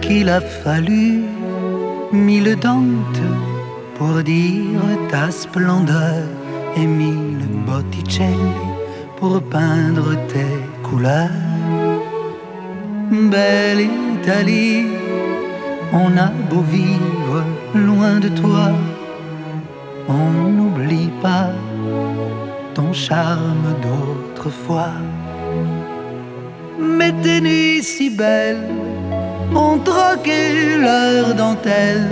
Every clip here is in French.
qu'il a fallu 1000 Dante pour dire ta splendeur et 1000 Botticelli pour peindre tes couleurs. Belle Italie, on a beau vivre loin de toi, on n'oublie pas ton charme d'autrefois. Mais tes nuits si belles ont troqué leur dentelle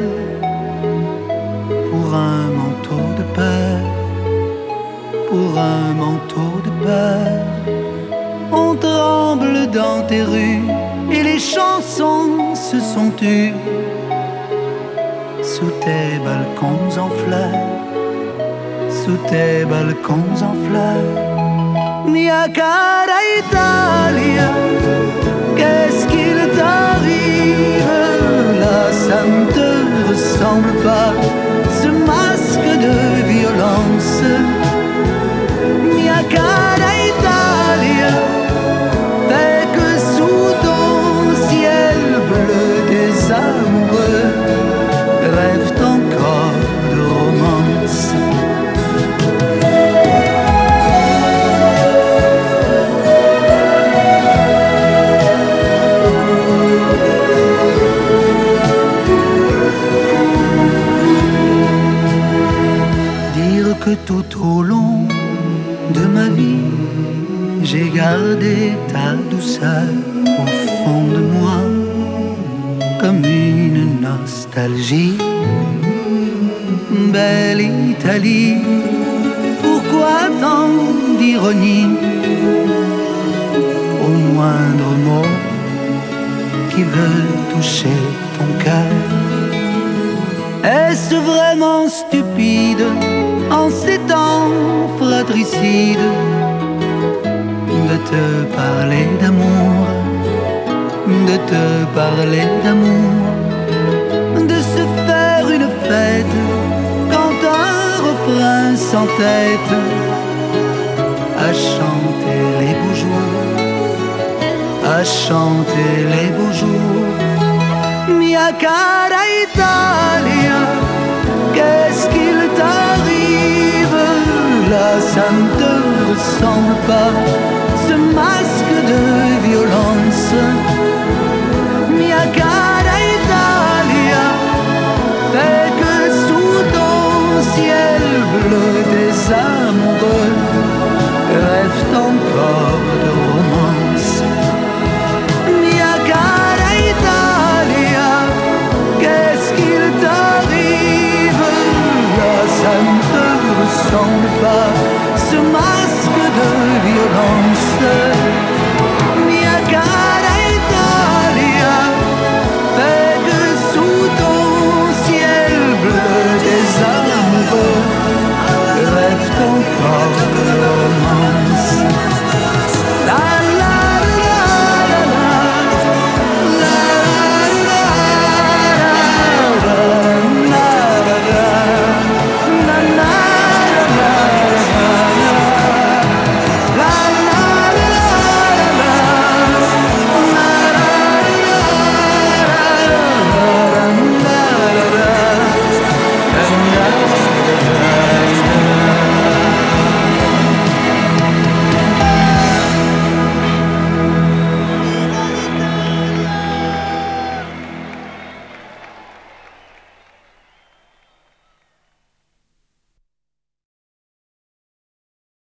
pour un manteau de peur, pour un manteau de peur. On tremble dans tes rues et les chansons se sont tues sous tes balcons en fleurs, sous tes balcons en fleurs. Mia cara Italia, qu'est-ce qu'il t'arrive? Là, ça ne te ressemble pas, ce masque de violence. Mia cara Italia, fait que sous ton ciel bleu des amoureux rêvent encore de romance. Que tout au long de ma vie, j'ai gardé ta douceur au fond de moi, comme une nostalgie. Belle Italie, pourquoi tant d'ironie au moindre mot qui veut toucher ton cœur? Est-ce vraiment stupide en ces temps fratricides de te parler d'amour, de te parler d'amour, de se faire une fête quand un refrain s'entête à chanter les beaux jours, à chanter les beaux jours. Mia cara Italia, qu'est-ce qu'il t'arrive? Là, ça ne te ressemble pas, ce masque de violence.